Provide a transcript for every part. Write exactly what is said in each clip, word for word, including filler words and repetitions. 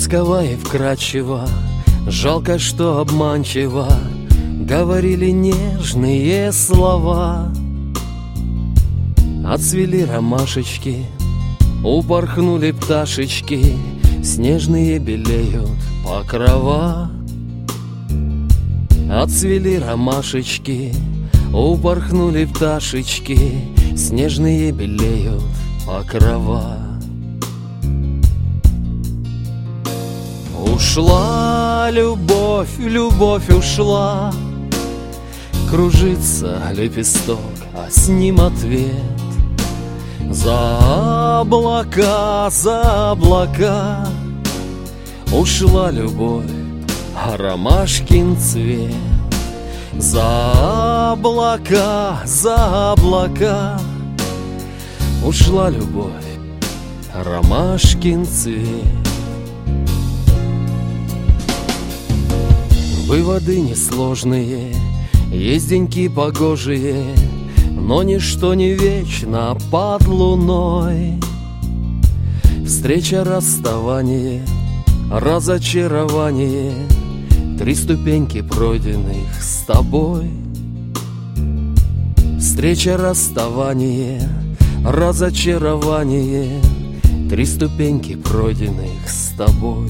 Ласково и вкрадчиво, жалко, что обманчиво говорили нежные слова. Отцвели ромашечки, упорхнули пташечки, снежные белеют покрова. Отцвели ромашечки, упорхнули пташечки, снежные белеют покрова. Ушла любовь, любовь ушла, кружится лепесток, а с ним ответ. За облака, за облака ушла любовь, а ромашкин цвет. За облака, за облака ушла любовь, а ромашкин цвет. Выводы несложные, есть деньки погожие, но ничто не вечно под луной. Встреча, расставание, разочарование, три ступеньки пройденных с тобой. Встреча, расставание, разочарование, три ступеньки пройденных с тобой.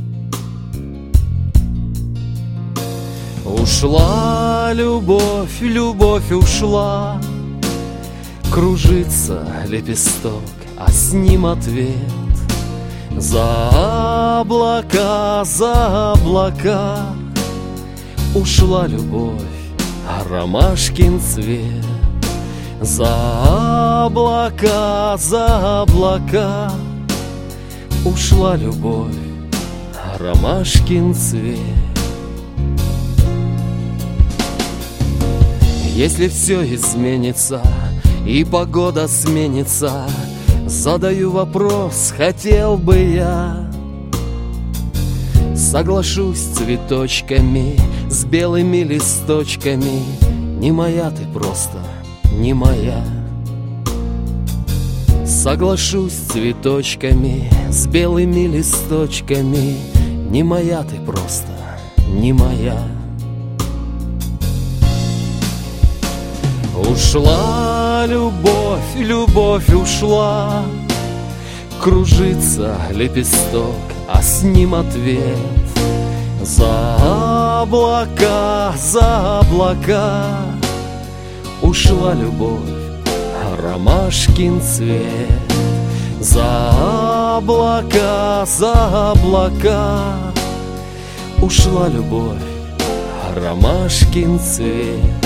Ушла любовь, любовь ушла, кружится лепесток, а с ним ответ. За облака, за облака ушла любовь, а ромашкин цвет. За облака, за облака ушла любовь, а ромашкин цвет. Если все изменится и погода сменится, задаю вопрос, хотел бы я. Соглашусь с цветочками, с белыми листочками, не моя ты просто, не моя. Соглашусь с цветочками, с белыми листочками, не моя ты просто, не моя. Ушла любовь, любовь ушла, кружится лепесток, а с ним ответ. За облака, за облака ушла любовь, а ромашкин цвет. За облака, за облака ушла любовь, а ромашкин цвет.